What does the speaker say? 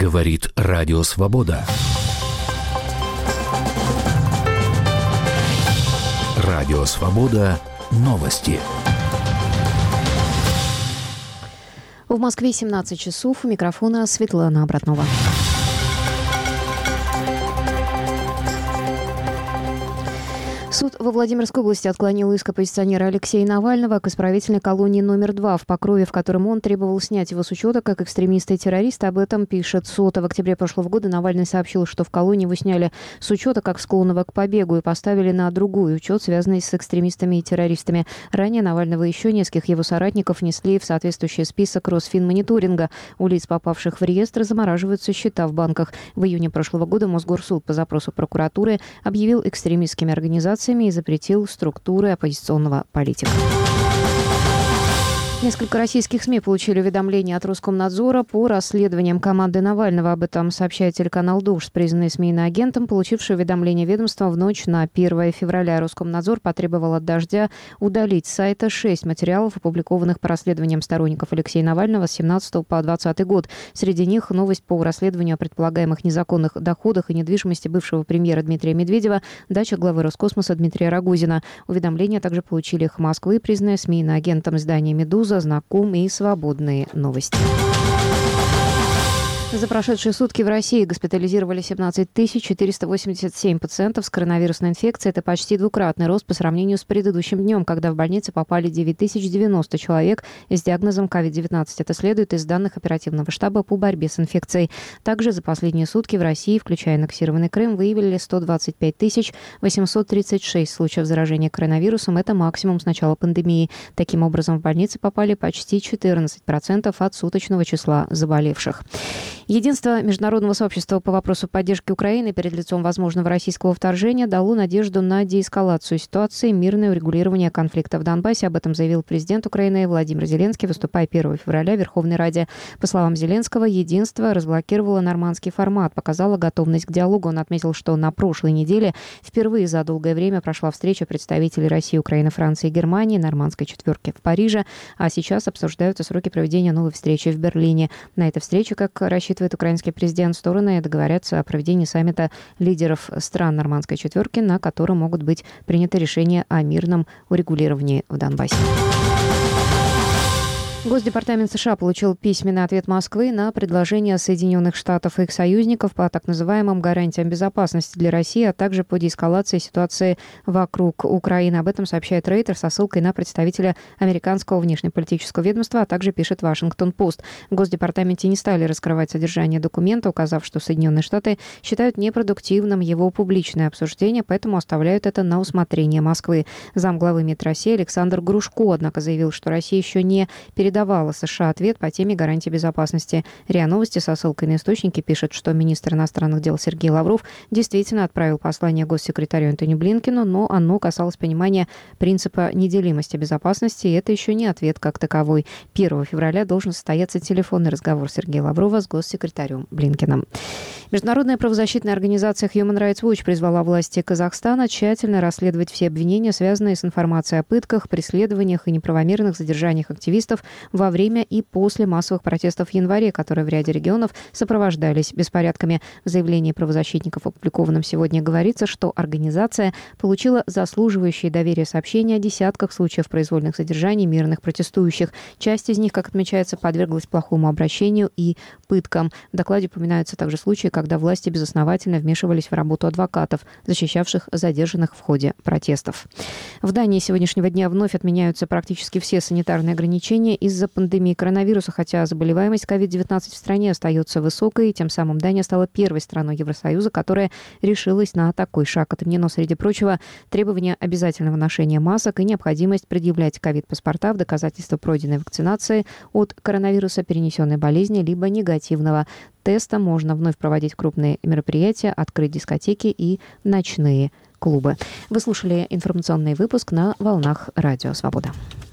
Говорит Радио Свобода. Радио Свобода. Новости. В Москве 17 часов. У микрофона Светлана Обратнова. Суд во Владимирской области отклонил иск оппозиционера Алексея Навального к исправительной колонии номер 2 в Покрове, в котором он требовал снять его с учета как экстремиста и террориста. Об этом пишет СОТА. В октябре прошлого года Навальный сообщил, что в колонии его сняли с учета как склонного к побегу и поставили на другой учет, связанный с экстремистами и террористами. Ранее Навального и еще нескольких его соратников внесли в соответствующий список Росфинмониторинга. У лиц, попавших в реестр, замораживаются счета в банках. В июне прошлого года Мосгорсуд по запросу прокуратуры объявил экстремистскими организациями и запретил структуры оппозиционного политика. Несколько российских СМИ получили уведомление от Роскомнадзора по расследованиям команды Навального. Об этом сообщает телеканал «Дождь», признанный СМИ иноагентом, получивший уведомление ведомства в ночь на 1 февраля. Роскомнадзор потребовал от «Дождя» удалить с сайта 6 материалов, опубликованных по расследованиям сторонников Алексея Навального с 17 по 20 год. Среди них новость по расследованию о предполагаемых незаконных доходах и недвижимости бывшего премьера Дмитрия Медведева, дача главы Роскосмоса Дмитрия Рогозина. Уведомления также получили «Эхо Москвы», признанное СМИ иноагентом издания «Медуза», «Знаком» и «Свободные новости». За прошедшие сутки в России госпитализировали 17 487 пациентов с коронавирусной инфекцией. Это почти двукратный рост по сравнению с предыдущим днем, когда в больницы попали 9090 человек с диагнозом COVID-19. Это следует из данных оперативного штаба по борьбе с инфекцией. Также за последние сутки в России, включая аннексированный Крым, выявили 125 836 случаев заражения коронавирусом. Это максимум с начала пандемии. Таким образом, в больницы попали почти 14% от суточного числа заболевших. Единство международного сообщества по вопросу поддержки Украины перед лицом возможного российского вторжения дало надежду на деэскалацию ситуации и мирное урегулирование конфликта в Донбассе. Об этом заявил президент Украины Владимир Зеленский, выступая 1 февраля в Верховной Раде. По словам Зеленского, единство разблокировало нормандский формат, показало готовность к диалогу. Он отметил, что на прошлой неделе впервые за долгое время прошла встреча представителей России, Украины, Франции и Германии, нормандской четверки в Париже, а сейчас обсуждаются сроки проведения новой встречи в Берлине. На этой встрече, как рассчитывает украинский президент, стороны договорятся о проведении саммита лидеров стран нормандской четверки, на котором могут быть приняты решения о мирном урегулировании в Донбассе. Госдепартамент США получил письменный ответ Москвы на предложение Соединенных Штатов и их союзников по так называемым гарантиям безопасности для России, а также по деэскалации ситуации вокруг Украины. Об этом сообщает Рейтер со ссылкой на представителя американского внешнеполитического ведомства, а также пишет Вашингтон-Пост. В Госдепартаменте не стали раскрывать содержание документа, указав, что Соединенные Штаты считают непродуктивным его публичное обсуждение, поэтому оставляют это на усмотрение Москвы. Замглавы МИД России Александр Грушко, однако, заявил, что Россия еще не передавала США ответ по теме гарантий безопасности. РИА Новости со ссылкой на источники пишет, что министр иностранных дел Сергей Лавров действительно отправил послание госсекретарю Энтони Блинкену, но оно касалось понимания принципа неделимости безопасности, и это еще не ответ как таковой. 1 февраля должен состояться телефонный разговор Сергея Лаврова с госсекретарем Блинкеном. Международная правозащитная организация Human Rights Watch призвала власти Казахстана тщательно расследовать все обвинения, связанные с информацией о пытках, преследованиях и неправомерных задержаниях активистов во время и после массовых протестов в январе, которые в ряде регионов сопровождались беспорядками. В заявлении правозащитников, опубликованном сегодня, говорится, что организация получила заслуживающие доверия сообщения о десятках случаев произвольных задержаний мирных протестующих. Часть из них, как отмечается, подверглась плохому обращению и пыткам. В докладе упоминаются также случаи, когда власти безосновательно вмешивались в работу адвокатов, защищавших задержанных в ходе протестов. В Дании с сегодняшнего дня вновь отменяются практически все санитарные ограничения из-за пандемии коронавируса, хотя заболеваемость COVID-19 в стране остается высокой, и тем самым Дания стала первой страной Евросоюза, которая решилась на такой шаг. Отменено, среди прочего, требование обязательного ношения масок и необходимость предъявлять ковид-паспорта в доказательство пройденной вакцинации от коронавируса, перенесенной болезни, либо негативного теста. Можно вновь проводить крупные мероприятия, открыть дискотеки и ночные клубы. Вы слушали информационный выпуск на волнах Радио Свобода.